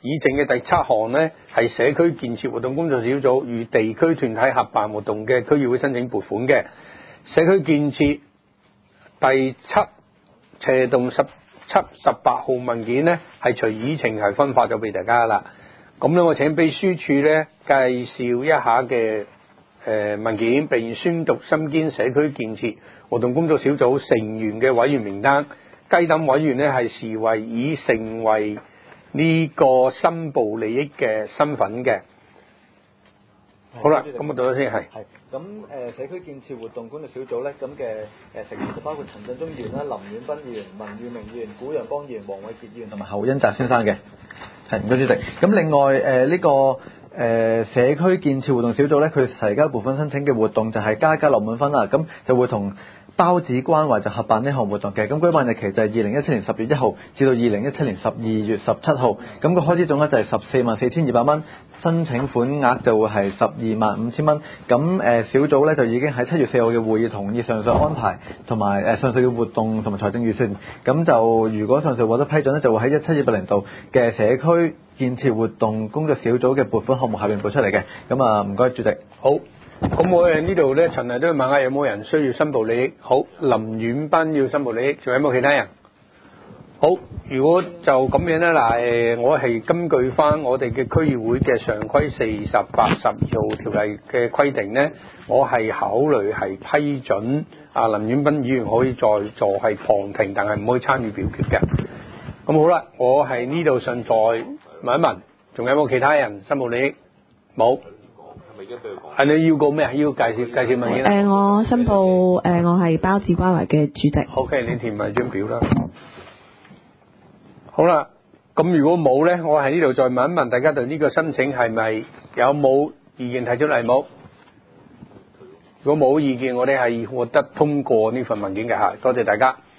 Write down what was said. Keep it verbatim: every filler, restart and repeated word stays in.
議程嘅第七項呢，係社區建設活動工作小組與地區團體合辦活動嘅區議會申請撥款嘅社區建設第七斜動十七十八號文件呢，係隨議程係分發咗俾大家啦。咁咧，我請秘書處咧介紹一下嘅誒文件，並宣讀身兼社區建設活動工作小組成員嘅委員名單。該等委員咧係視為已成為呢個申報利益嘅身份嘅。好啦，咁我讀咗先係。 係咁誒，社區建設活動工作小組咧，咁嘅誒成員就包括陳振中議員啦、林遠斌議員、文裕明議員、古陽邦議員、黃偉傑議員同埋侯恩澤先生嘅。係，唔該主席。咁另外誒呢、呃這個誒、呃、社區建設活動小組咧，佢提交部分申請嘅活動就係家家樂滿分啦，咁就會同包子關懷就合辦呢項活動嘅。咁舉辦日期就係二零一七年十月一號至到二零一七年十二月十七號。咁個開支總額就係十四萬四千二百蚊，申請款額就會係十二萬五千蚊。咁誒、呃、小組咧就已經喺七月四號嘅會議同意上述安排，同埋誒上述嘅活動同埋財政預算。咁就如果上述獲得批准咧，就會喺一七二八年度嘅社區建設活動工作小組嘅撥款項目下邊撥出嚟嘅。咁啊，唔該主席。 好。咁我哋呢度咧，循例都要問下有冇人需要申報利益。好，林遠斌要申報利益，仲有冇其他人？好，如果就咁樣咧，嗱，我係根據翻我哋嘅區議會嘅常規四十八十二號條例嘅規定咧，我係考慮係批准啊林遠斌議員可以在座係旁聽，但係唔可以參與表決嘅。咁好啦，我係呢度上再問一問，仲有冇其他人申報利益？冇。係你要個咩啊？要介紹介紹文件啦。 誒，我申報誒，我係包子關懷嘅主席。 OK，你填埋張表啦。好啦，咁如果冇咧，我喺呢度再問一問大家對呢個申請係咪有冇意見提出嚟？冇。如果冇意見，我哋係獲得通過呢份文件嘅嚇，多謝大家。